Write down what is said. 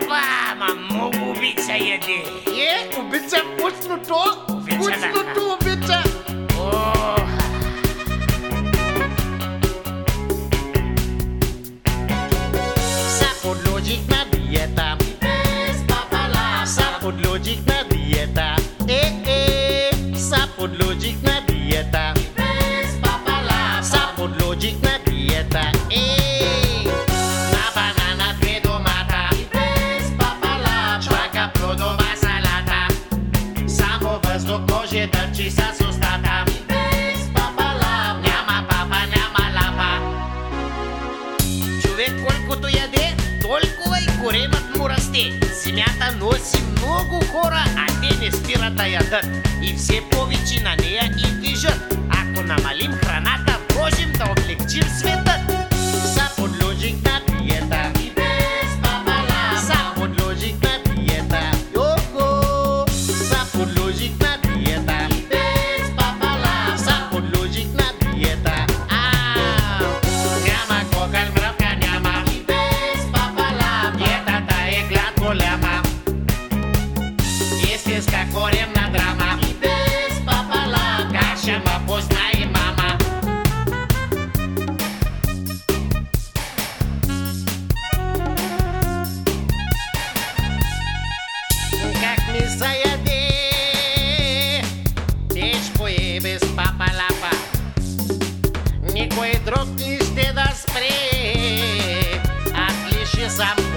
Опа, ма много обича яде. Обича вкусното. Обича, Вкусното обича. О, Са подложих на диета. Са подложих на диета. Са подложих на диета. Са подложих на диета. На банана 2 домата. Чвака плодова салата. Само въздух може да чиса с устата. Няма папа, няма лапа. Човек колкото яде, толкова и коремът му расте. Земята носи много хора, а те не спират да ядат. И все повече на нея и тежат. Ако намалим храната, можем да облегчим света. Са подложих на диета. Са подложих на диета. Йо-хо! Са подложих на диета. Са подложих на диета. Няма кокъл, мръвка няма. Диетата е глад голяма. Истинска коремна драма. Каша ма познай мама. Как ми заяде, тежко е без папа лапа. Никой друг не ще да спре, аз лише сам